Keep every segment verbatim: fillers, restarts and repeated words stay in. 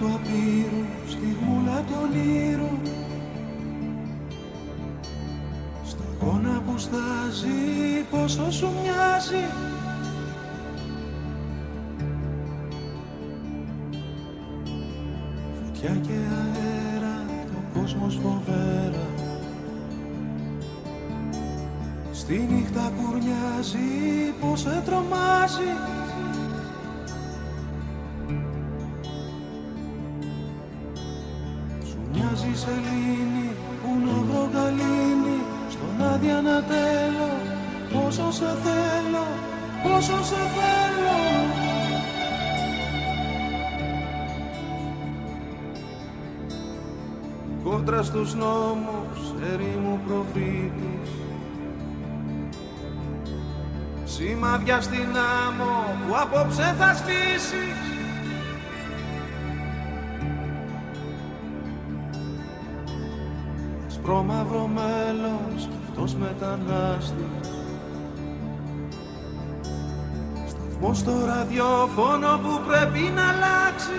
του απείρου, στη γούλα του ονείρου, σταγόνα που στάζει, πόσο σου μοιάζει. Φωτιά και αέρα, το κόσμος φοβέρα, στη νύχτα κουρνιάζει, πως σε τρομάζει. Σου μοιάζει σελήνη, που να βρω γαλήνη, στον άδεια να τέλω, πόσο σε θέλω, πόσο σε θέλω. Κόντρα στους νόμους, ερήμου προφήτης, σημάδια στην άμμο που απόψε θα σβήσεις. Σπρώμαυρο μέλλον, σκεφτός μετανάστης, σταθμός στο ραδιόφωνο που πρέπει να αλλάξει.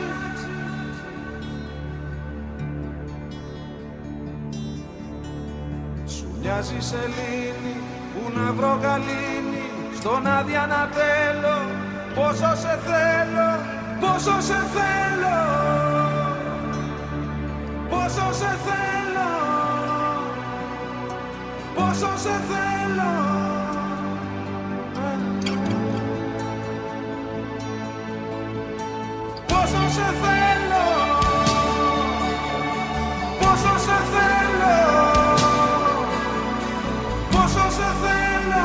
Σου μοιάζει σελήνη, που να βρω γαλήνη, στον άδεια να τέλω, πόσο σε θέλω, πόσο σε θέλω, πόσο σε θέλω, πόσο σε θέλω. Πόσο σε θέλω, πόσο σε θέλω, πόσο σε θέλω.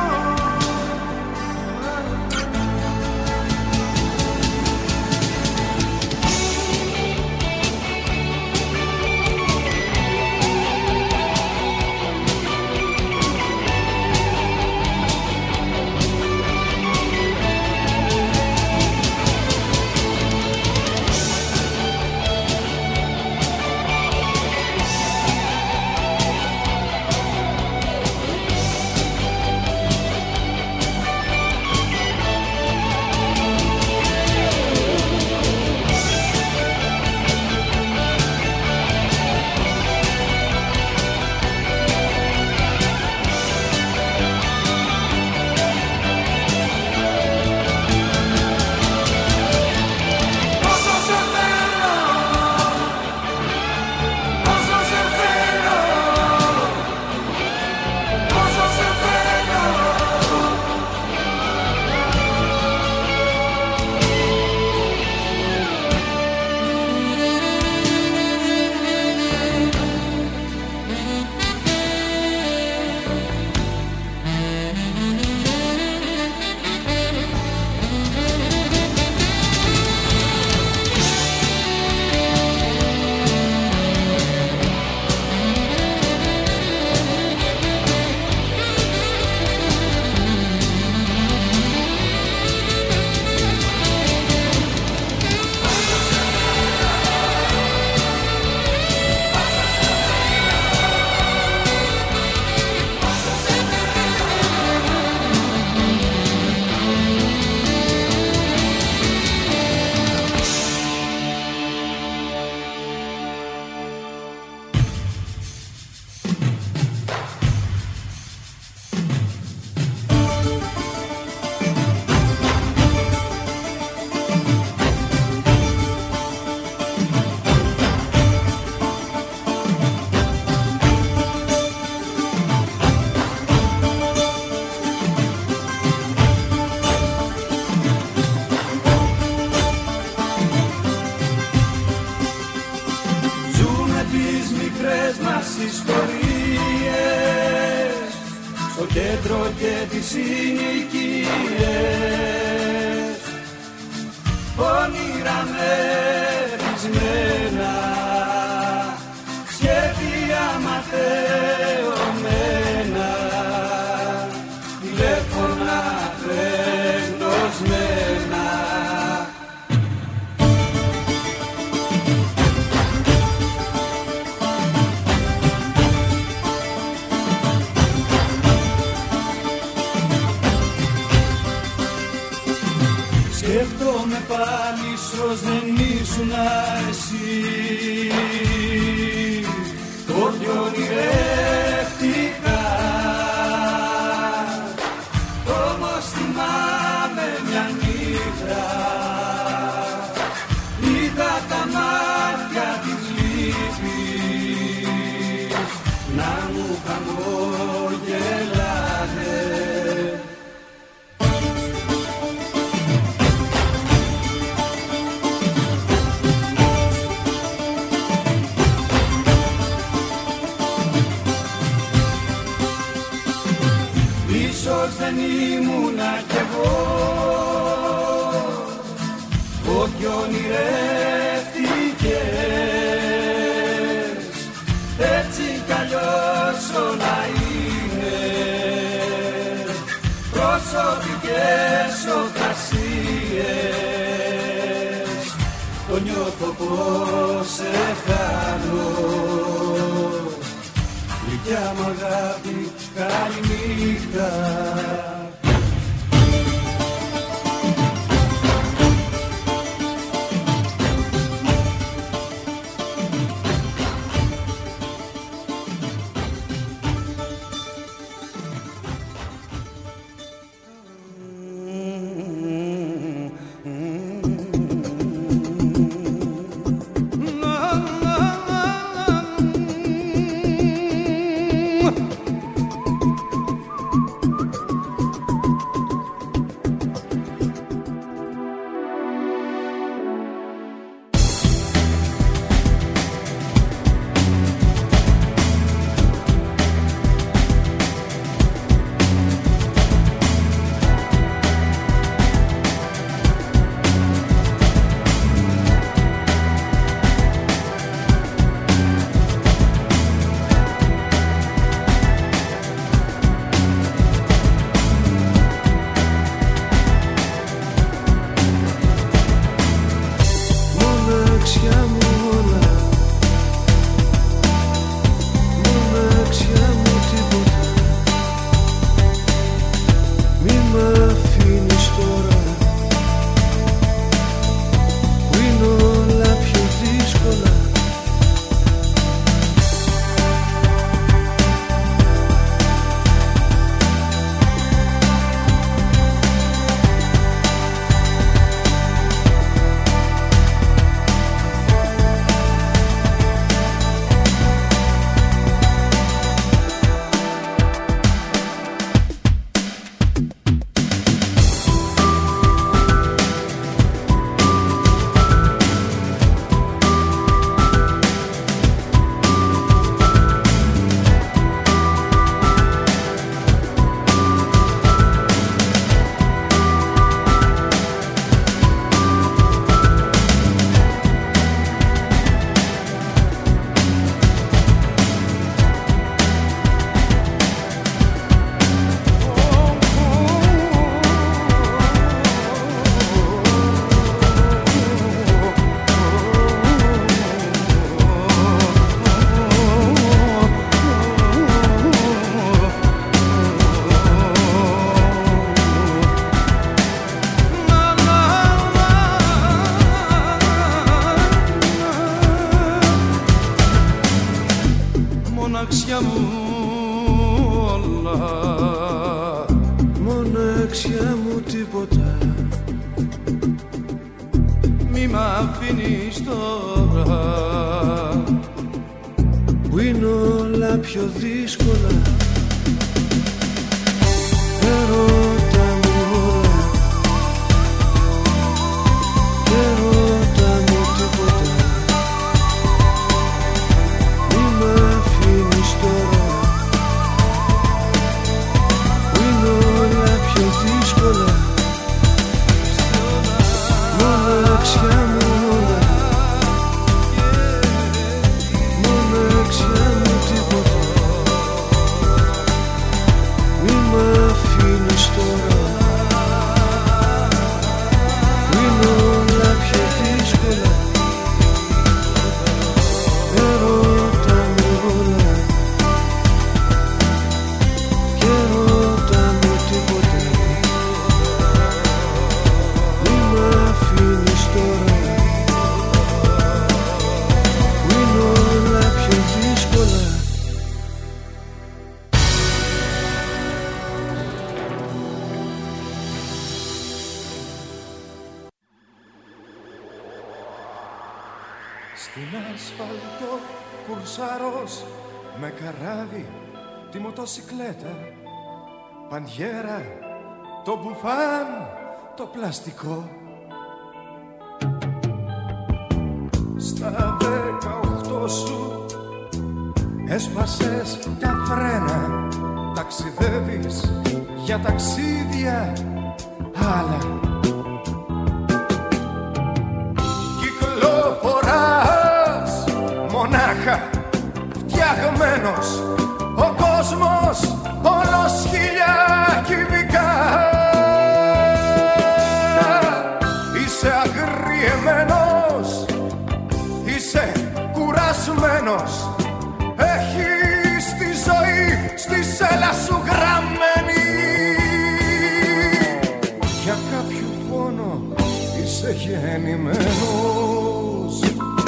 Σκέφτομαι πάλι, ίσως δεν ήσουν εσύ. δεν ήμουνα κι εγώ, ό,τι ονειρεύτηκες, έτσι κι αλλιώς όλα είναι προσωπικές οκασίες. Το νιώθω πως σε χάνω, γλυκιά μου αγάπη, καληνύχτα. μοναξιά μου όλα, μοναξιά μου τίποτα. Μη μ' αφήνεις τώρα που είναι όλα πιο δύσκολα. Ερώτα μου όλα, ερώτα μου τίποτα. Μη μ' αφήνεις τώρα που είναι όλα πιο δύσκολα. Μοναξιά μου όλα, μοναξιά μου τίποτα. Μη μ' αφήνεις τώρα που είναι όλα πιο δύσκολα. Ερώτα μου όλα και ερώτα μου τίποτα. Μη μ' αφήνεις τώρα που είναι όλα πιο δύσκολα. Στην ασφαλτό κουρσάρος με καράβι τη μοτοσικλέτα, παντιέρα, το μπουφάν, το πλαστικό. Στα δεκαοκτώ σου έσπασες τα φρένα, τα ταξιδεύεις για ταξίδια άλλα. Κυκλοφοράς μονάχα φτιαγμένος, ο κόσμος όλος χίλια κυβικά. Είσαι αγριεμένος, είσαι κουρασμένος, έχεις τη ζωή στη σέλα σου γραμμένη. Για κάποιο πόνο είσαι γεννημένος.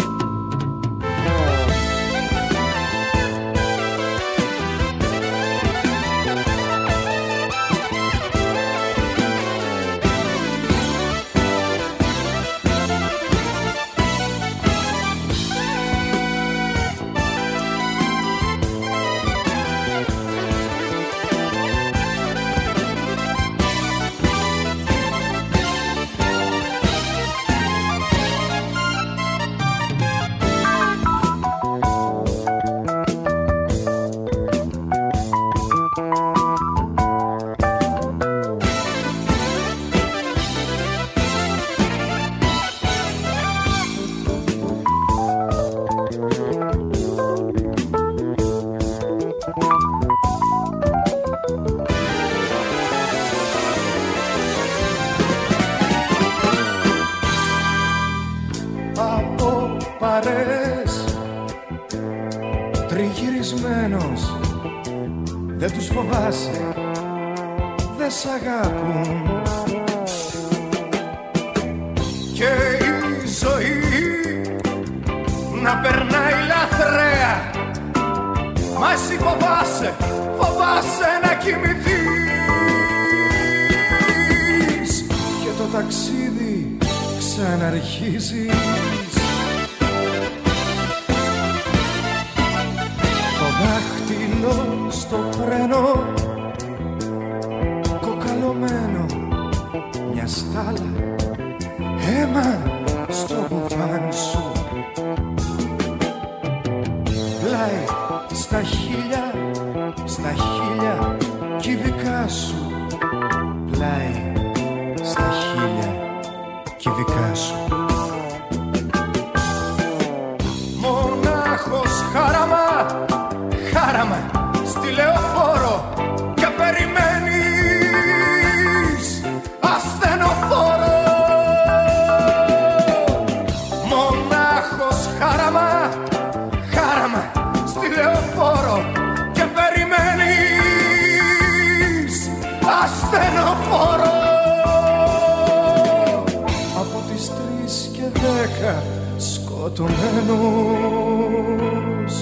Τριγυρισμένος, δεν τους φοβάσαι, δεν σ' αγάπουν. Και η ζωή να περνάει λαθρέα, μα εσύ φοβάσαι, φοβάσαι να κοιμηθείς. Και το ταξίδι ξαναρχίζεις. Δάχτυλο στο φρένο, κοκαλωμένο μια στάλα, αίμα στο μπουφάν σου. Πλάι στα χίλια, στα χίλια κυβικά σου. Πλάι στα χίλια κυβικά σου. Μονάχος χάραμα, χάραμα στη λεωφόρο και περιμένεις ασθενοφόρο. Μονάχος χάραμα, χάραμα στη λεωφόρο και περιμένεις ασθενοφόρο. Από τις τρεις και δέκα σκοτωμένος.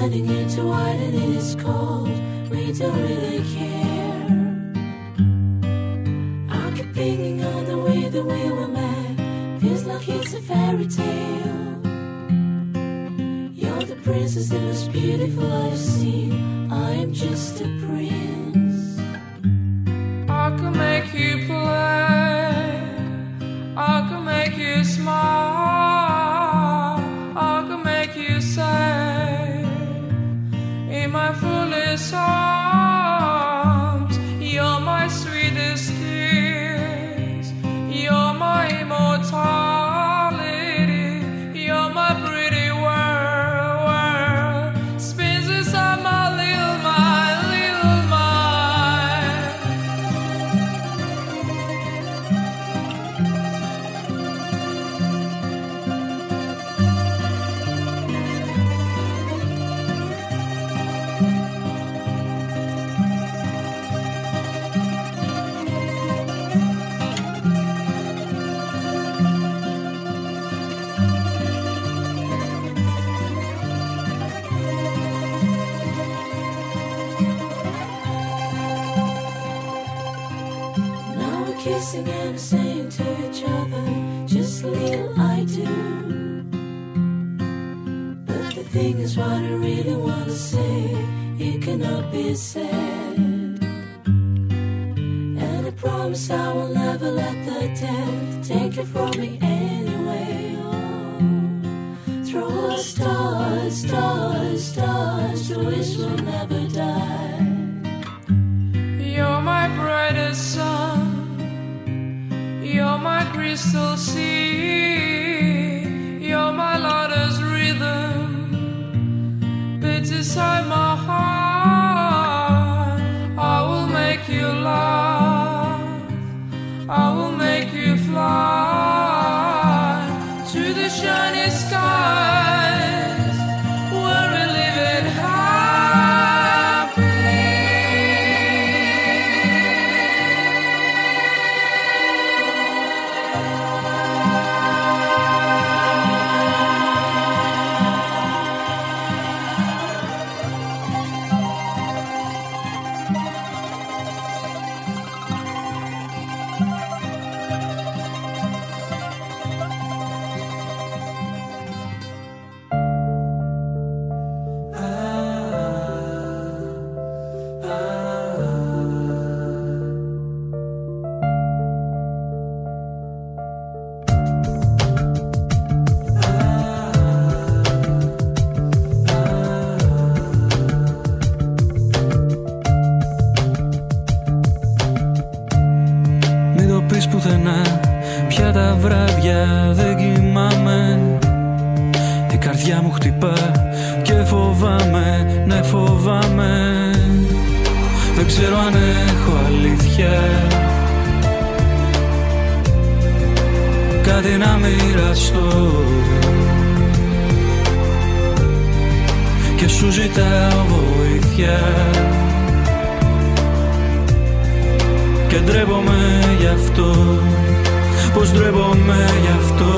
turning into white and it is cold. We don't really care. I keep thinking on the way that we were met. Feels like it's a fairy tale. You're the princess that was beautiful I've seen. I am just a prince. I can make you play, I can make you smile, I can make you safe in my fullest arms. You're my sweetest kiss, you're my immortality, you're my pretty world, world spins inside my little mind, little mind. Now we're kissing and saying to each other, just little I do. But the thing is, what I really wanna say, it cannot be said. And I promise I will never let the death take it from me anyway. Oh, throw us stars, stars, stars, the wish will never die. You're my brightest sun, you're my crystal sea, you're my lotus rhythm, beats inside my heart. I will make you laugh, I will make you fly to the shiny skies where we live in happily. Μην το πεις πουθενά, πια τα βράδια δεν κοιμάμαι. Η καρδιά μου χτυπά και φοβάμαι, ναι φοβάμαι. Δεν ξέρω αν έχω αλήθεια, κάτι να μοιραστώ, και σου ζητάω βοήθεια και ντρέπομαι γι' αυτό, πως ντρέπομαι γι' αυτό.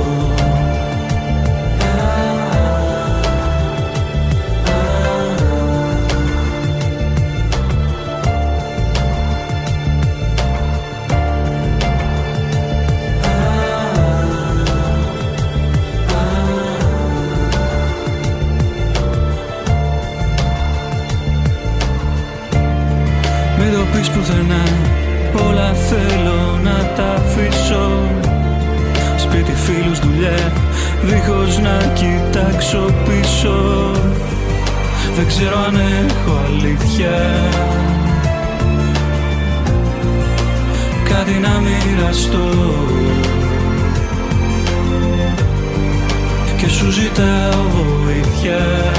Μην το πεις πουθενά, όλα θέλω να τα αφήσω. Σπίτι, φίλους, δουλειά, δίχως να κοιτάξω πίσω. Δεν ξέρω αν έχω αλήθεια, κάτι να μοιραστώ, και σου ζητάω βοήθεια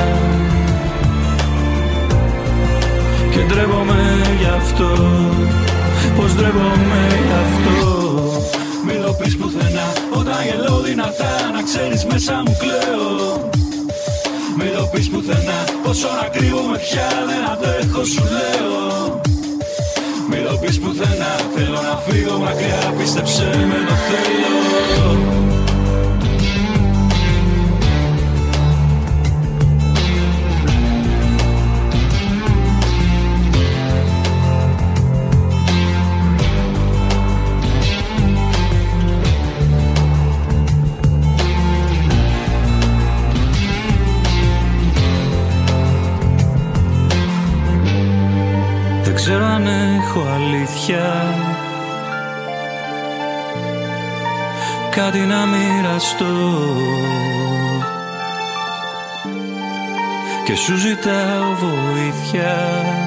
και ντρέπομαι γι' αυτό, πως ντρέπομαι γι' αυτό. Μην το πεις πουθενά, όταν γελώ δυνατά, να ξέρεις μέσα μου κλαίω. Μην το πεις πουθενά, πόσο να κρύβομαι πια δεν αντέχω σου λέω. Μην το πεις πουθενά, θέλω να φύγω μακριά, πίστεψε με το θέλω. ξέρω αν έχω αλήθεια, κάτι να μοιραστώ και σου ζητάω βοήθεια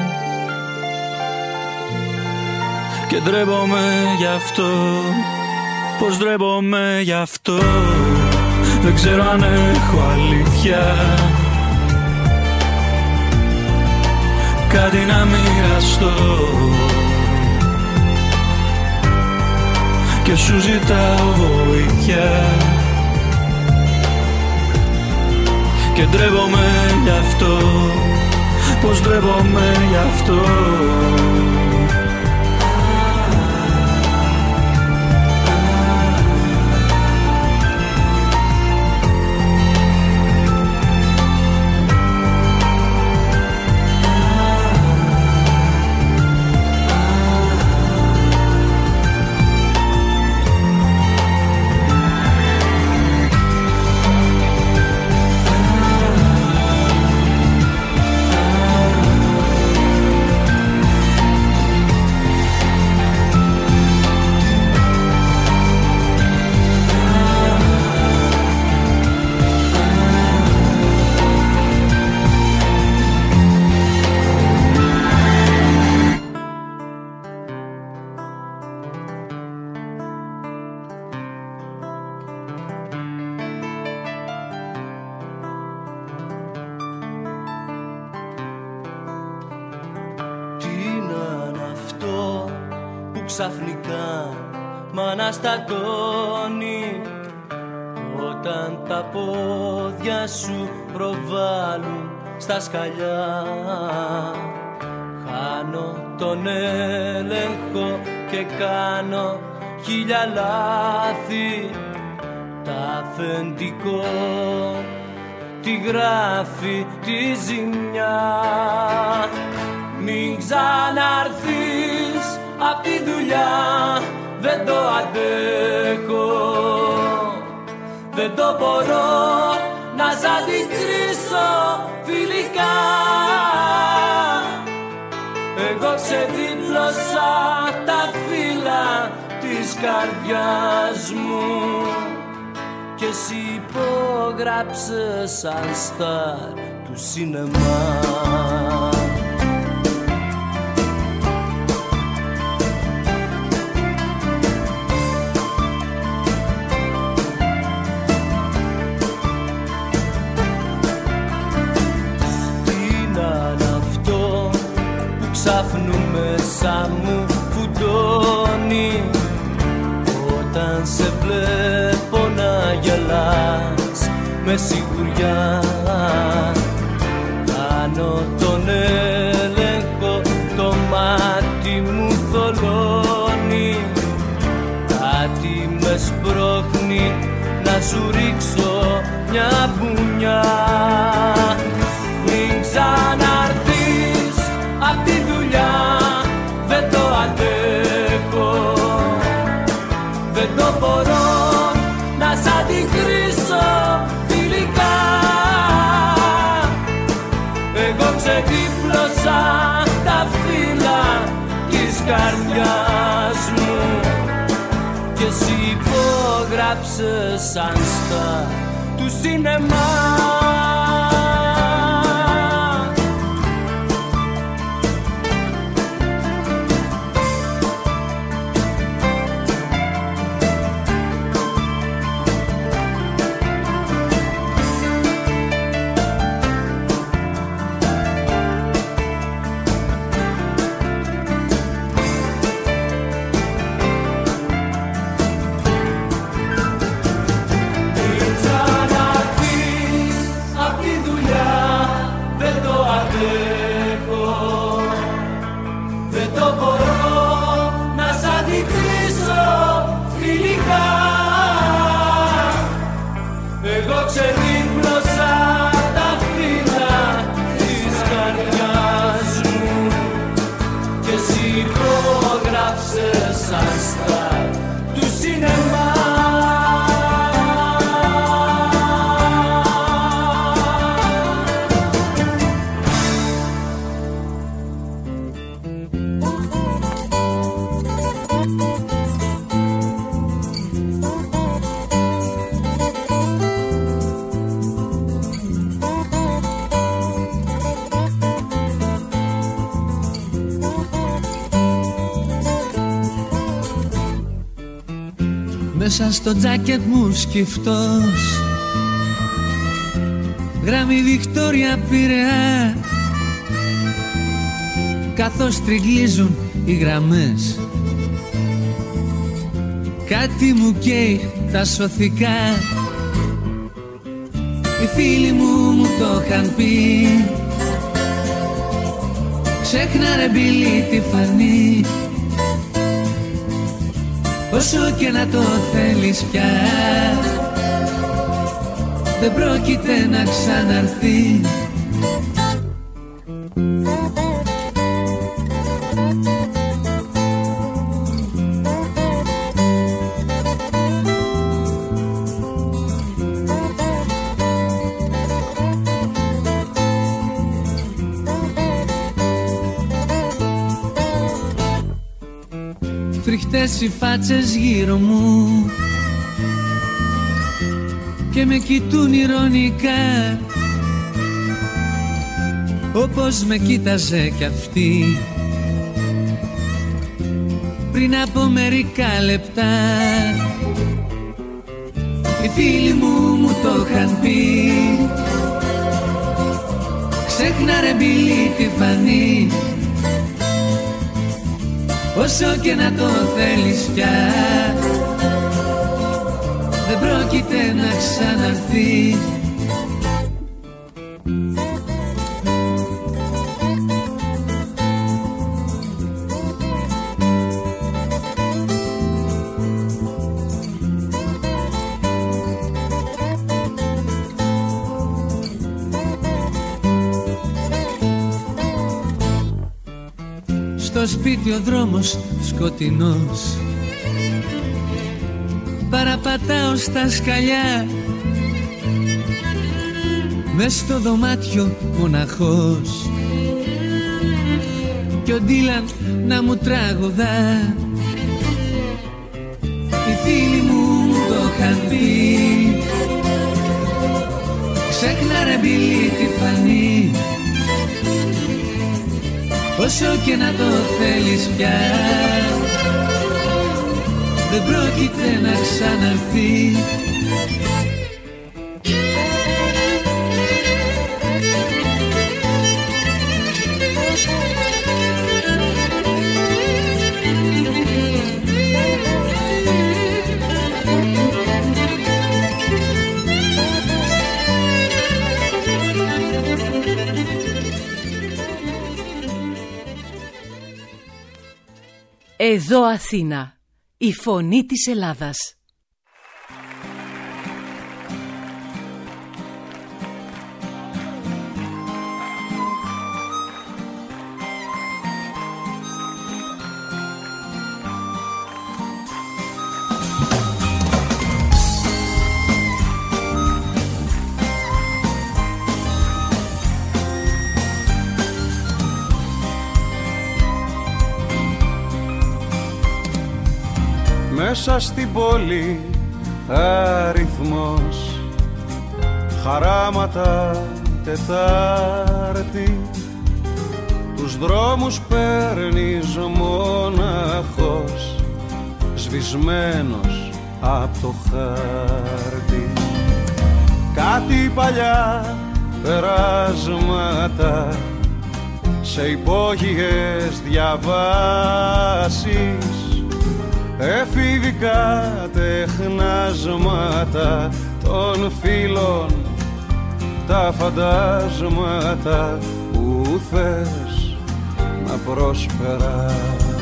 και ντρέπομαι γι' αυτό. Πως ντρέπομαι γι' αυτό, δεν ξέρω αν έχω αλήθεια, κάτι να μοιραστώ και σου ζητάω βοήθεια και ντρέπομαι γι' αυτό. Πως ντρέπομαι γι' αυτό. Ξαφνικά μ' αναστατώνει όταν τα πόδια σου προβάλλουν στα σκαλιά. Χάνω τον έλεγχο και κάνω χίλια λάθη. Τα αφεντικό τη γράφει τη ζημιά. Μην ξαναρθείς απ' τη δουλειά, δεν το αντέχω, δεν το μπορώ να σ' αντικρίσω φιλικά. Εγώ ξεδίπλωσα τα φύλλα της καρδιάς μου και εσύ υπόγραψες σαν στάρ του σινεμά. Ξάφνου μέσα μου φουντώνει όταν σε βλέπω να γελάς με σιγουριά. Κάνω τον έλεγχο, το μάτι μου θολώνει, κάτι με σπρώχνει να σου ρίξω μια μπουνιά. Μην ξαναρθείς απ' τη δουλειά, δεν το αντέχω, δεν το μπορώ να σ' αντικρίσω φιλικά. Εγώ ξεδίπλωσα τα φύλλα της καρδιάς μου και εσύ υπόγραψες σαν στάρ του σινεμά. Μην ξαναρθείς μέσα στο τζάκετ μου σκυφτός, γράμμη Βικτόρια Πειραιά, καθώς τριγλίζουν οι γραμμές. Κάτι μου καίει τα σωθικά, οι φίλοι μου μου το είχαν πει. Ξέχνα ρε Μπίλη τη φανή, όσο και να το θέλεις πια, δεν πρόκειται να ξαναρθεί. Φρικτές οι φάτσες γύρω μου και με κοιτούν ηρωνικά, όπως με κοίταζε κι αυτή πριν από μερικά λεπτά. Οι φίλοι μου μου το είχαν πει, ξέχνα ρε Μπίλη τη φανή, όσο και να το θέλεις πια, δεν πρόκειται να ξαναρθεί. Στο σπίτι ο δρόμος σκοτεινός, παραπατάω στα σκαλιά, μες στο δωμάτιο μοναχός, κι ο Ντίλαν να μου τραγουδά. Οι φίλοι μου μου το είχαν πει, ξέχνα ρε Μπίλη τη φανή, όσο και να το θέλεις πια, δεν πρόκειται να ξαναρθεί. Εδώ Αθήνα, η φωνή της Ελλάδας. Μέσα στην πόλη αριθμός, χαράματα Τετάρτη, τους δρόμους παίρνεις μοναχός, σβησμένος απ' το χάρτη. Κάτι παλιά περάσματα σε υπόγειες διαβάσεις, εφηβικά τεχνάσματα των φίλων, τα φαντάσματα που θες να προσπεράσεις.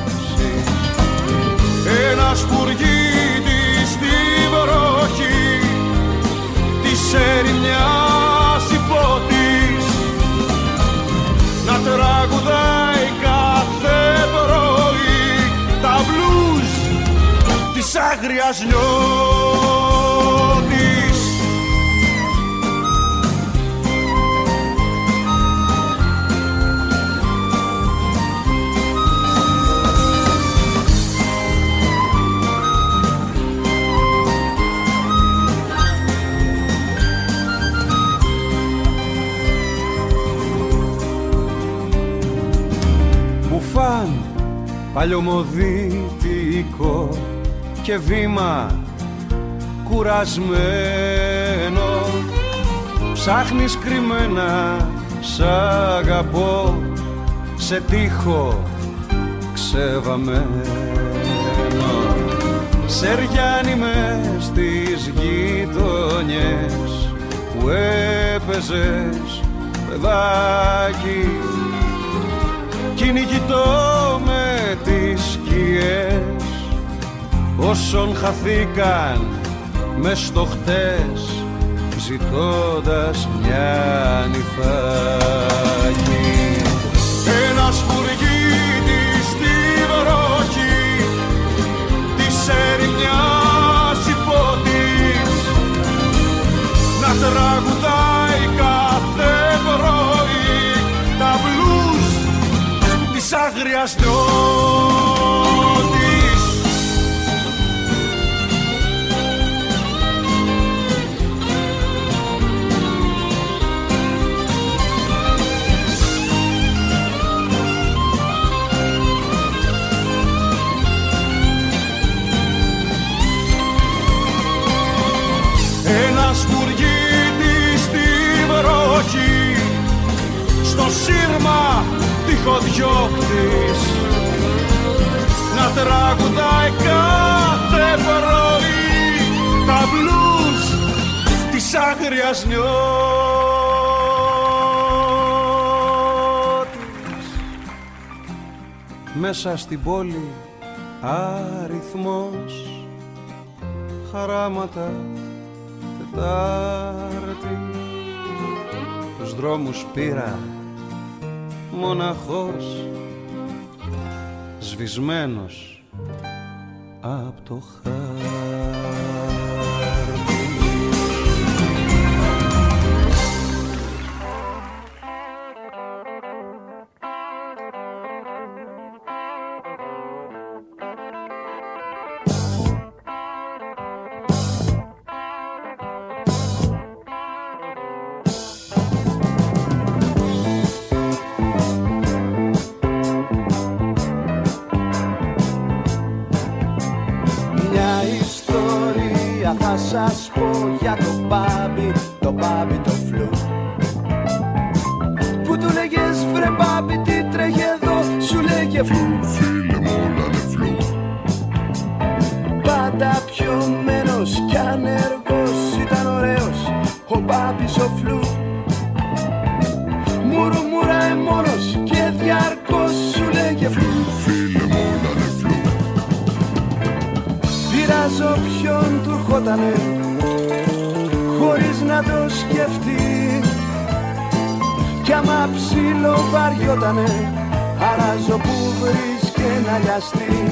Ένα σπουργίτη στη βροχή της ερημιάς υπότης να τραγουδάει κάθε πρωί τα μπλουζ της άγριας νιώτης. Μπουφάν παλιωμοδίτικο και βήμα κουρασμένο, ψάχνεις κρυμμένα σ' αγαπώ, σε τείχο ξεβαμένο. Σεριάνι μες στις γειτονιές που έπαιζες παιδάκι, κυνηγητό με τις σκιές όσων χαθήκαν μες στο χτες, ζητώντας μια νυφάκι. Ένας σπουργίτης στη βροχή της ερημιάς υπότης να τραγουδάει κάθε πρωί τα μπλουζ της άγριας νιώτης. Ένας σπουργίτης στη βροχή στο σύρμα τυχοδιώκτης να τραγουδάει κάθε πρωί τα μπλουζ της άγριας νιώτης. Μέσα στην πόλη αριθμός, χαράματα Τετάρτη, τους δρόμους πήρα μοναχός, σβησμένος απ' το χάρτη. Θα σας πω για το μπάμπι, το μπάμπι το φλου, που του λέγες βρε μπάμπι τι τρέχει εδώ, σου λέγε φλου, φίλε μου όλα είναι φλου. Πάντα πιωμένος κι ανεργός ήταν ωραίος ο μπάμπης ο φλου. Μουρμουράει μόνος και διαρκώς σου λέγε φλου, φίλε μου όλα είναι φλου. Πειράζω ποιον του ερχότανε χωρίς να το σκεφτεί, κι άμα ψήλο βαριότανε αράζω που βρίσκε να λιαστεί.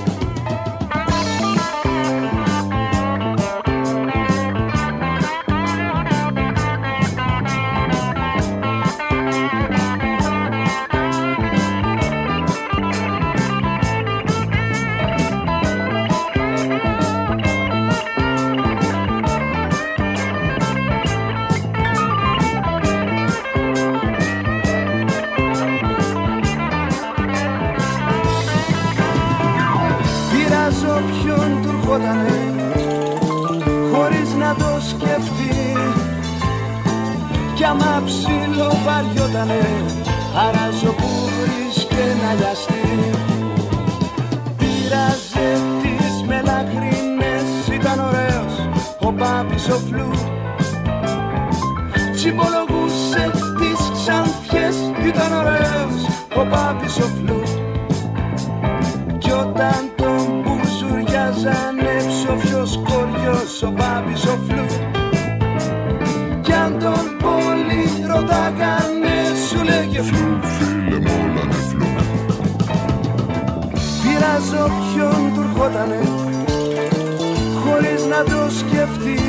Ποιον του ερχότανε χωρίς να το σκεφτεί, κι άμα ψήλο βαριότανε αράζω που βρίσκε να λιαστεί. Πήραζε τις μελαχρίνες, ήταν ωραίος ο μπάμπης ο φλου, τσιμπολογούσε τις ξανθιές, ήταν ωραίος ο μπάμπης ο φλου. Κι όταν τον μπουζουριάζανε ψοφιος κοριός ο μπάμπης ο φλου, κι αν τον πολύ ρωτάγανε σου λέγε φλου, φίλε μου όλα είναι φλου. Πειράζω ποιον του ερχότανε χωρίς να το σκεφτεί,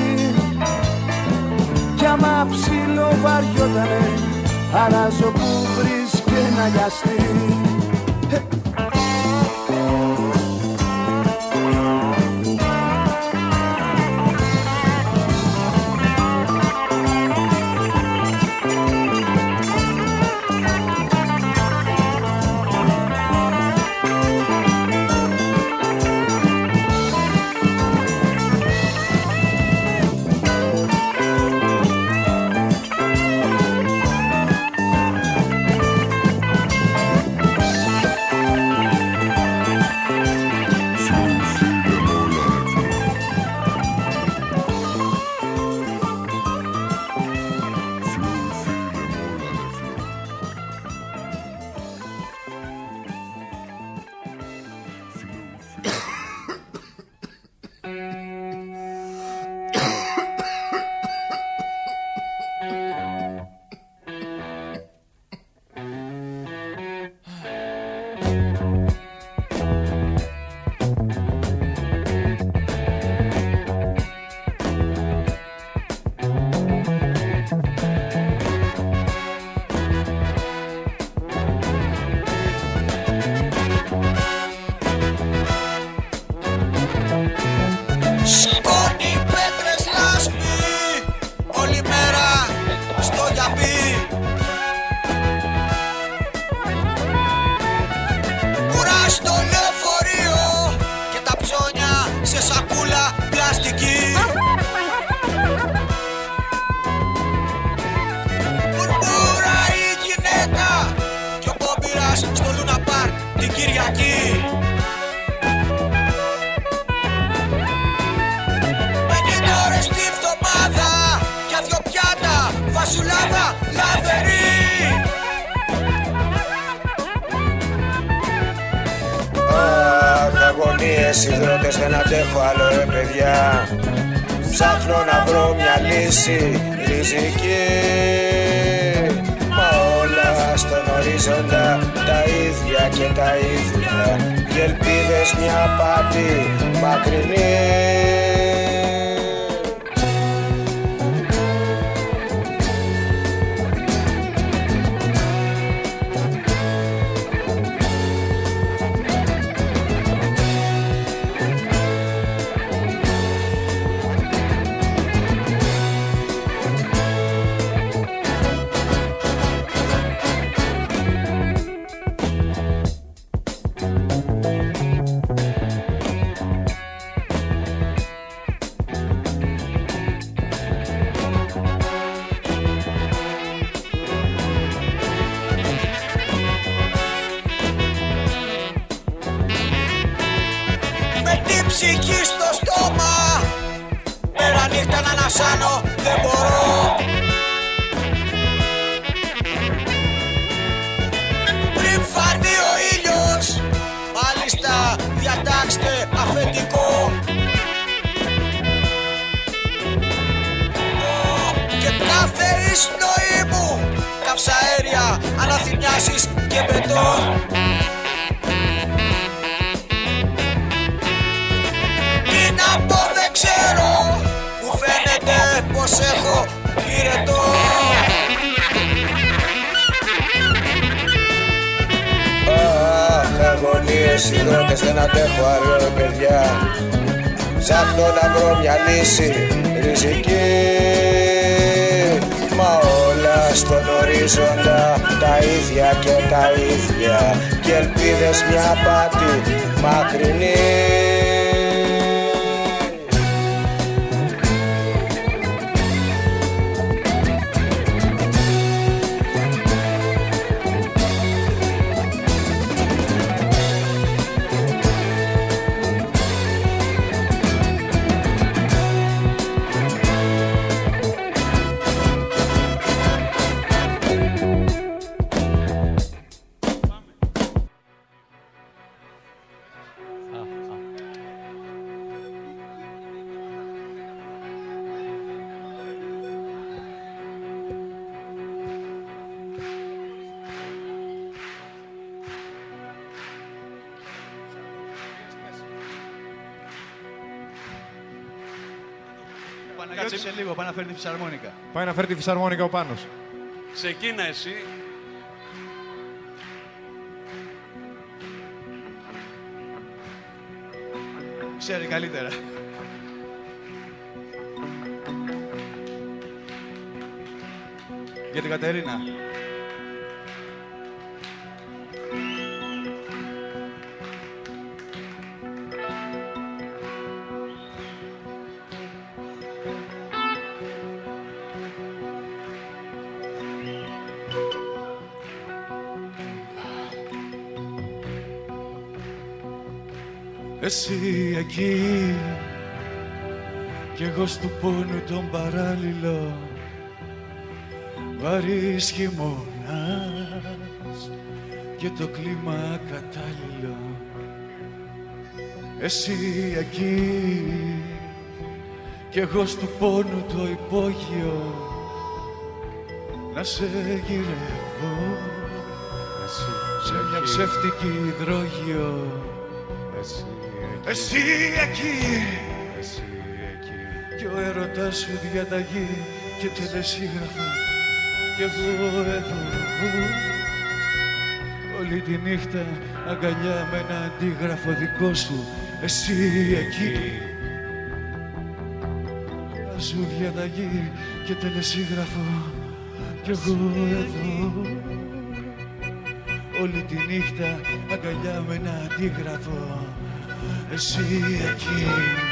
κι άμα ψήλο βαριότανε αράζω που βρίσκε να λιαστεί. αγάπη. Ουρά στο λεωφορείο και τα ψώνια σε σακούλα πλαστική. Μουρμούρα η γυναίκα και ο Μπόμπιρας στο Λούνα Πάρκ την Κυριακή. Πενήντα ώρες τη βδομάδα για δυο πιάτα φασουλάδα λαδερή. Αχ, αγωνίες, υδρότες, δεν αντέχω άλλο ρε παιδιά. Ψάχνω να βρω μια λύση ριζική. Μα όλα στον ορίζοντα τα ίδια και τα ίδια. Οι ελπίδες μια απάτη μακρινή. Ψυχή στο στόμα, μέρα νύχτα να ανασάνω δεν μπορώ. Πριν φανεί ο ήλιος, μάλιστα διατάξτε αφεντικό. Και κάθε εισπνοή μου καυσαέρια, αναθυμιάσεις και μπετόν. Να πω δεν ξέρω, μου φαίνεται πως έχω πυρετό. Αχ, αγωνίες, υδρότες, δεν αντέχω άλλο ρε παιδιά. Ψάχνω να βρω μια λύση ριζική. Μα όλα στον ορίζοντα τα ίδια και τα ίδια. Και ελπίδες μια απάτη μακρινή. Κάτσε σε λίγο, πάει να φέρει τη φυσαρμόνικα. Πάει να φέρει τη φυσαρμόνικα ο Πάνος. Ξεκίνα εσύ. Ξέρει καλύτερα. Για την Κατερίνα. Εσύ εκεί κι εγώ στου πόνου τον παράλληλο, βαρύς χειμώνας και το κλίμα κατάλληλο. Εσύ εκεί κι εγώ στου πόνου το υπόγειο, να σε γυρεύω σε μια ψεύτικη υδρόγειο. Εσύ εκεί, εσύ εκεί, εσύ εκεί. Κι ο έρωτας σου διαταγή και τελεσίγραφο, κι εγώ εδώ όλη τη νύχτα αγκαλιά με ένα αντίγραφο δικό σου. Εσύ εκεί, σου διαταγή και τελεσίγραφο, κι κι εγώ εδώ όλη τη νύχτα αγκαλιά με ένα αντίγραφο. Εσύ εκεί,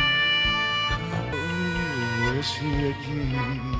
ου, εσύ εκεί.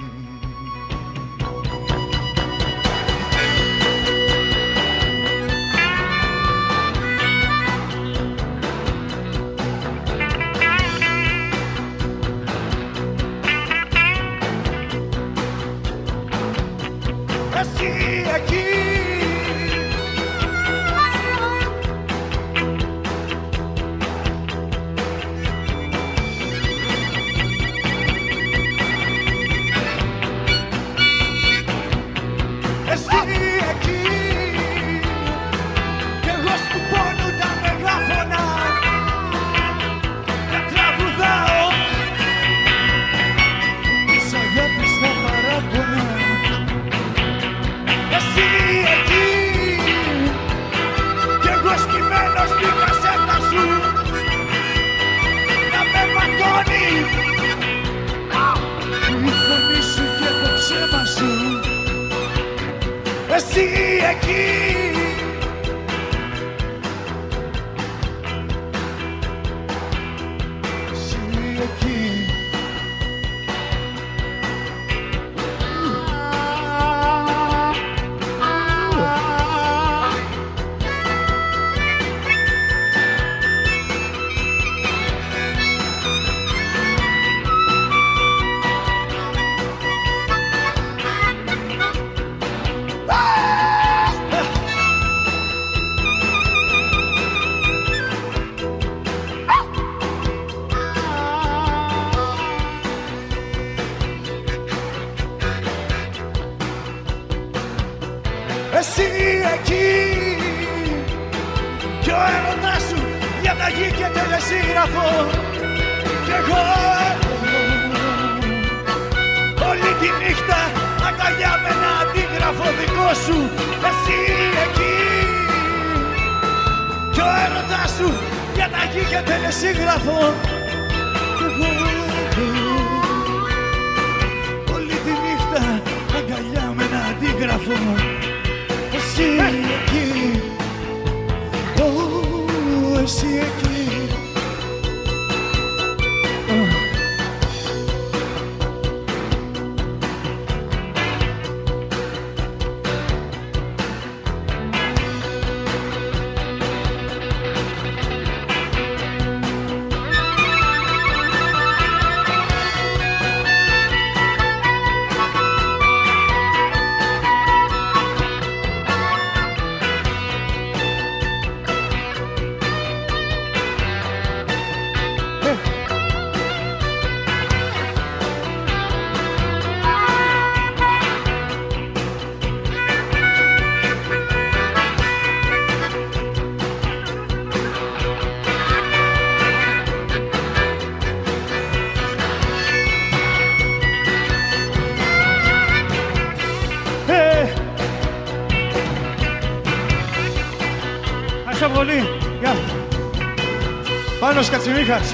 Πάνος Κατσιμίχας.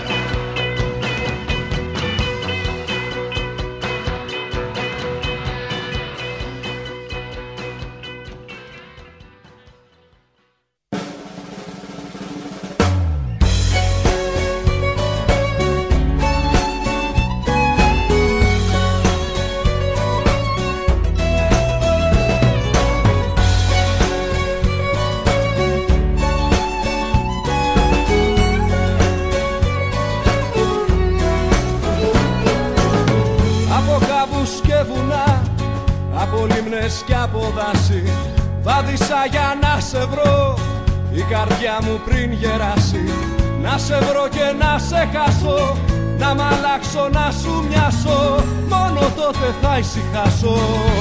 και από δάση. Βάδισα για να σε βρω, η καρδιά μου πριν γεράσει. Να σε βρω και να σε χάσω, να μ' αλλάξω, να σου μοιάσω. Μόνο τότε θα ησυχάσω.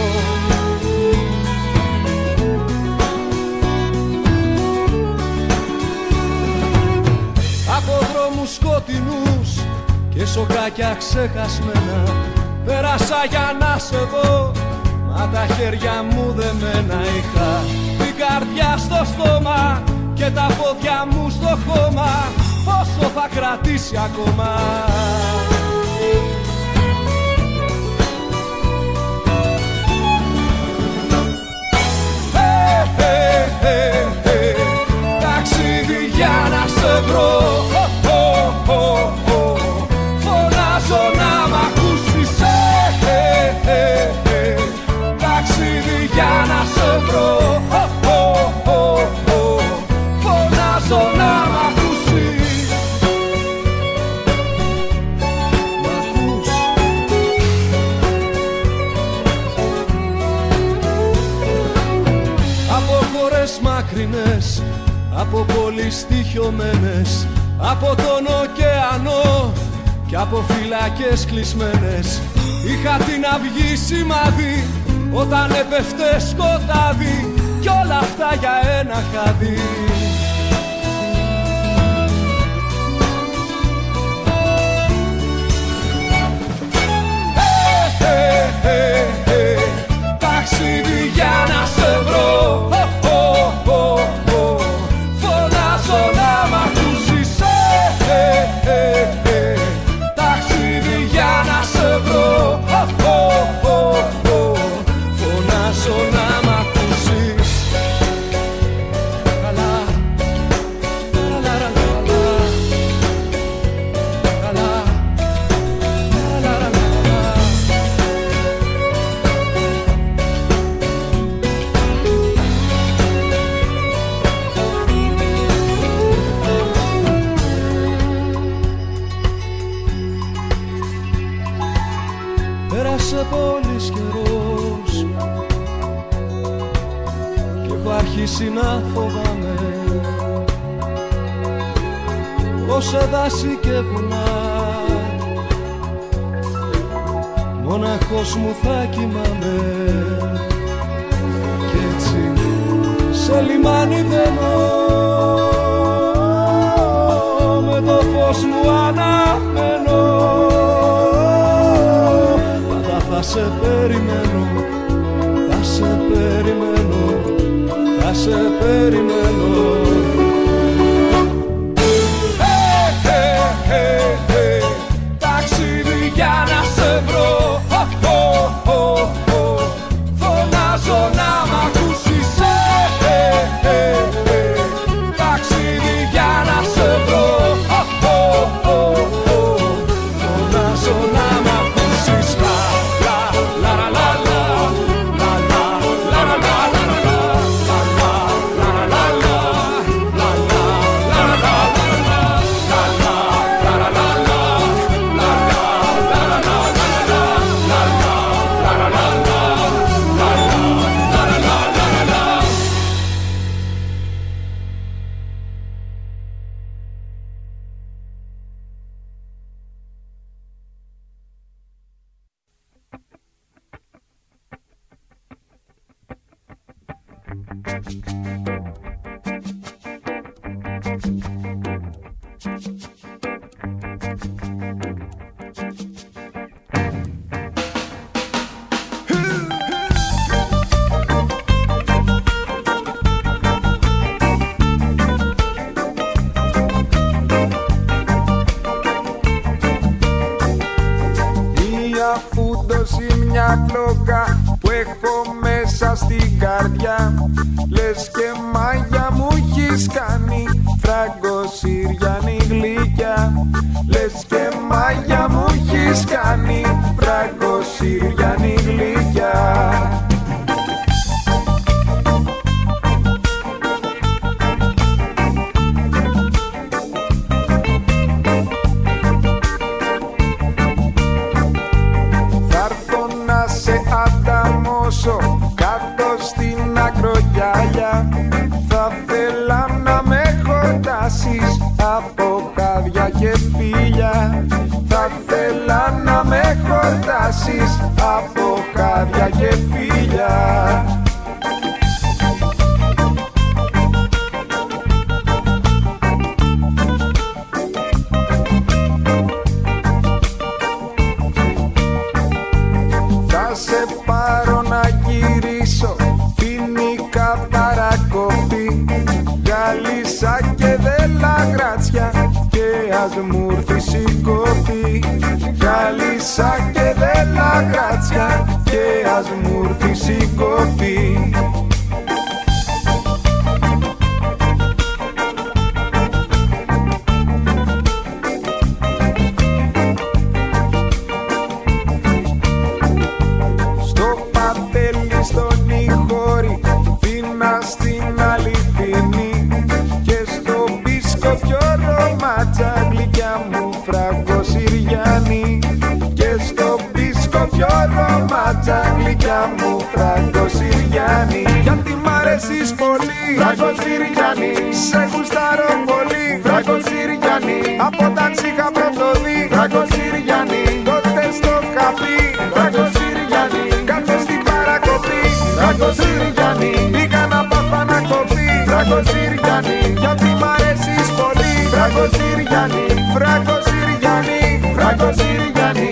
Από δρόμους σκοτεινούς και σοκάκια ξεχασμένα πέρασα για να σε δω, μα τα χέρια μου δεμένα είχα. Την καρδιά στο στόμα και τα πόδια μου στο χώμα. Πόσο θα κρατήσει ακόμα? μακρινές, από πόλεις στοιχειωμένες, από τον ωκεανό και από φυλακές κλεισμένες. Είχα την αυγή σημάδι όταν έπεφτε σκοτάδι κι όλα αυτά για ένα χάδι. Ε, ε, ε, ε, ταξίδι για να σε βρω, oh, oh, oh, oh. Φωνάζω να μ' ακούσεις, ε, ε, ε, ε. Ταξίδι για να σε βρω, oh, oh, oh, oh. Φωνάζω να μ' ακούσεις. Καλά, καλά, καλά, καλά, καλά, καλά. Πέρασε πολύς καιρός κι έχω αρχίσει να φοβάμαι πως σε δάση και βουνά μοναχός μου θα κοιμάμαι κι έτσι σε λιμάνι βαίνω με το φως μου αναμένω. Θα σε περιμένω, θα σε περιμένω, θα σε περιμένω. Ε, ε, ε, ε, ταξίδι για να σε βρω, oh, oh, oh, oh. Φωνάζω να μ' ακούσεις, ε, ε, ε, ε. Ταξίδι για να σε βρω, oh, oh, oh, oh. Φωνάζω να μ' ακούσεις. Μια φλόγα που έχω μέσα στην καρδιά, λες και μάγια μου έχεις κάνει, φράγκο Συριανή γλυκιά. Λες και μάγια μου έχεις κάνει, φράγκο Συριανή γλυκιά. Κάτω στην ακρογιάλια θα θέλα να με χορτάσεις από χάδια και φίλια. Θα θέλα να με χορτάσεις από χάδια και φίλια. Θα σε πάρω να γυρίσω, φοινικά παρακοπή, Γάλισσα και Δελαγράτσια και ας μου έρθει η κοπή. Γάλισσα και Δελαγράτσια και ας μου έρθει η κοπή. Γλυκιά μου φράγκο Συριανή, γιατί μ' αρέσεις πολύ. Φράγκο Συριανή, σε γουστάρω πολύ. Φράγκο Συριανή, από τα τσίχα πρώτο δει. Φράγκο Συριανή, τότε στο χαπί. Φράγκο Συριανή, κάτω στην παρακοπή. Φράγκο Συριανή, πήγα να πάθα να κοπεί. Φράγκο Συριανή, γιατί μ' αρέσεις πολύ. Φράγκο Συριανή, Φράγκο Συριανή, Φράγκο Συριανή.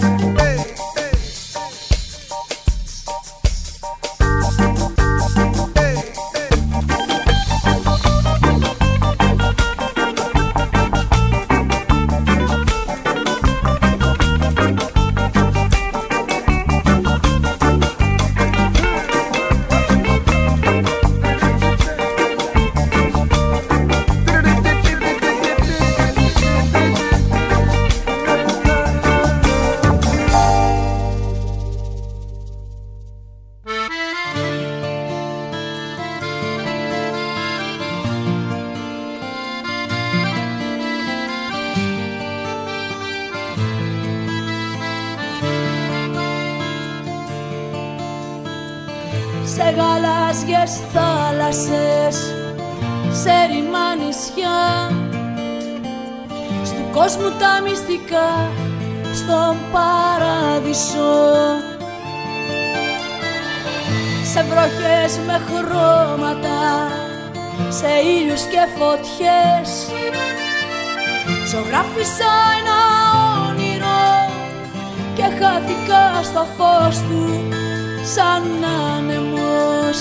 Σε γαλάζιες θάλασσες, σε ρημά νησιά, στου κόσμου τα μυστικά, στον παράδεισο. Σε βροχές με χρώματα, σε ήλιους και φωτιές, ζωγράφισα ένα όνειρο και χάθηκα στο φως του σαν άνεμος.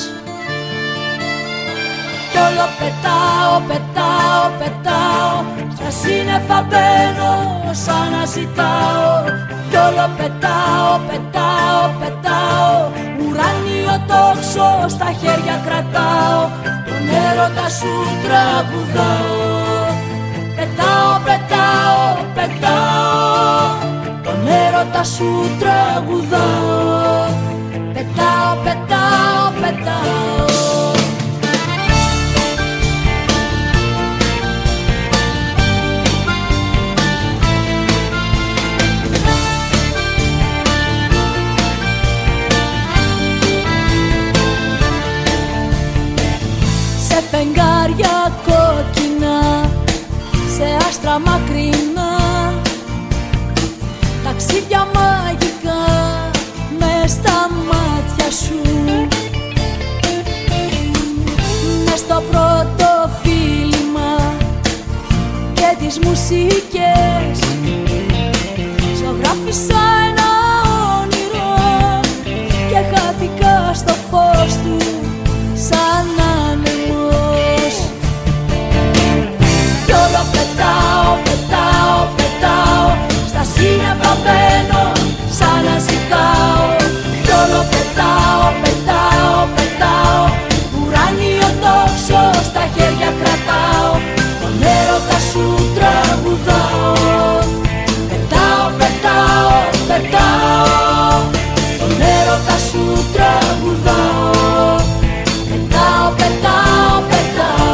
Κι όλο πετάω, πετάω, πετάω, στα σύννεφα μπαίνω σαν να ζητάω. Κι όλο πετάω, πετάω, πετάω, ουράνιο τόξο στα χέρια κρατάω. Τον έρωτα σου τραγουδάω. Πετάω, πετάω, πετάω, τον έρωτα σου τραγουδάω. Πετάω, πετάω, πετάω. Σε φεγγάρια κόκκινα, σε άστρα μακρινά, ταξίδια μαγικά μες στα μάτια σου. Μες στο πρώτο φίλημα και τις μουσικές, ζωγράφισα ένα όνειρο και χάθηκα στο φως του σαν άνεμος. Κι όλο πετάω, πετάω, πετάω, στα σύννεφα μπαίνω σαν να ζητάω. Κι όλο πετάω, πετάω, πετάω, ουράνιο τόξο στα χέρια κρατάω. Τον έρωτα σου τραγουδάω. Πετάω, πετάω, πετάω, τον έρωτα σου τραγουδάω. Πετάω, πετάω, πετάω.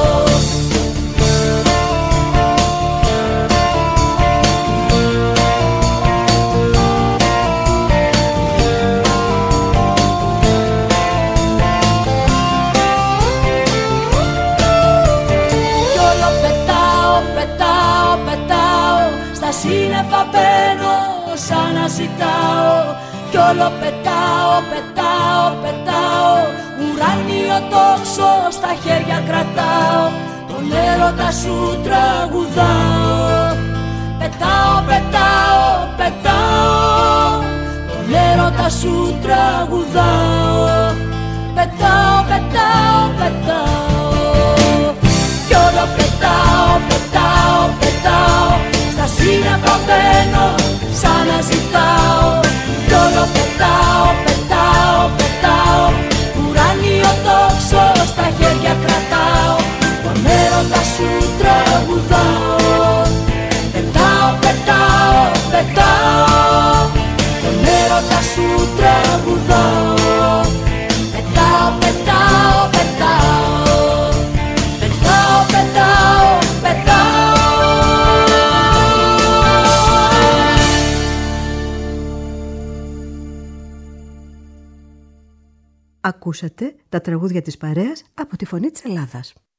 Σύννεφα μπαίνω σαν να ζητάω. Κι όλο πετάω, πετάω, πετάω, ουράνιο τόξο στα χέρια κρατάω. Τον έρωτα σου τραγουδάω. Πετάω, πετάω, πετάω, τον έρωτα σου τραγουδάω. Πετάω, πετάω, πετάω. Κι όλο πετάω, πετάω, πετάω, στα σύννεφα μπαίνω σαν να ζητάω. Κι όλο πετάω, πετάω, πετάω, ουράνιο τόξο στα χέρια κρατάω. Τον έρωτα σου τραγουδάω. Πετάω, πετάω, πετάω, τον έρωτα σου τραγουδάω. Ακούσατε τα τραγούδια της παρέας από τη Φωνή της Ελλάδας.